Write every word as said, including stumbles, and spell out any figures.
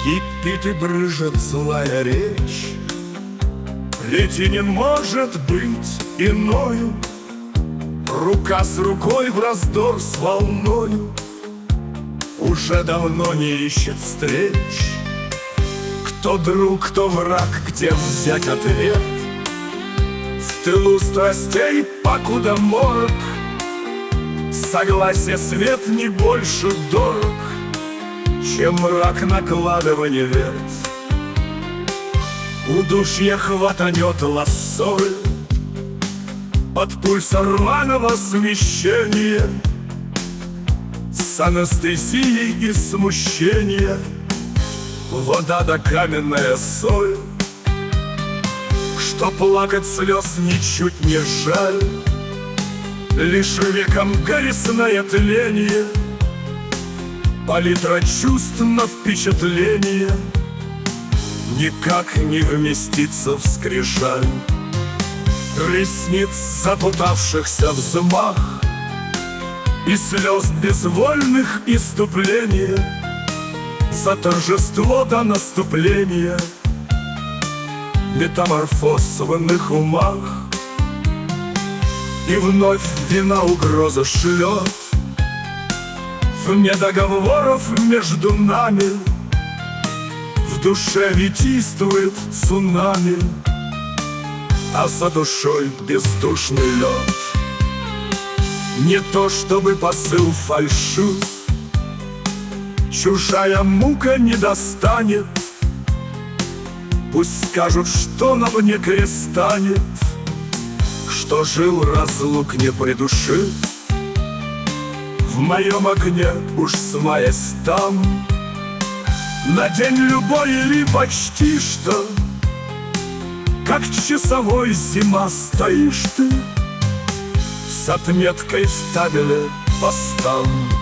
Кипит и брыжет злая речь, ведь и не может быть иною. Рука с рукой в раздор с волною уже давно не ищет встреч. Кто друг, кто враг, где взять ответ? В тылу страстей, покуда морок, согласие свет не больше дорог, чем мрак накладывания вет. Удушье хватанет лассой под пульса рваного смещения, с анестезией и смущения, вода да каменная соль. Что плакать слез ничуть не жаль, лишь веком горестное тление, палитра чувств на впечатление никак не вместится в скрижаль. Ресниц запутавшихся взмах и слез безвольных иступления за торжество до наступления метаморфоз в иных умах. И вновь вина угроза шлет вне договоров между нами. В душе витийствует цунами, а за душой бездушный лед. Не то чтобы посыл фальшив, чужая мука не достанет. Пусть скажут, что на мне крестанет, что жил разлук не придушив. В моем огне уж смаясь там, на день любой или почти что, как часовой зима стоишь ты с отметкой в табеле постам.